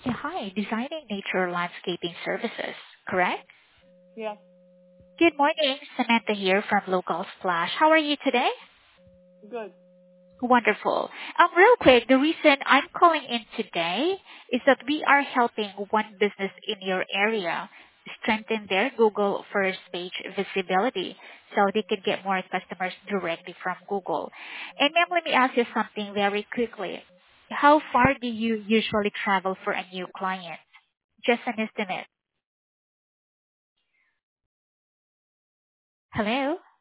Yeah, hi. Designing nature landscaping services, correct? Yeah, Good morning. Samantha here from Local Splash. How are you today? good. Wonderful. Real quick, the reason I'm calling in today is that we are helping one business in your area strengthen their Google first page visibility so they can get more customers directly from Google. And ma'am, let me ask you something very quickly. How far do you usually travel for a new client? Just an estimate. Hello?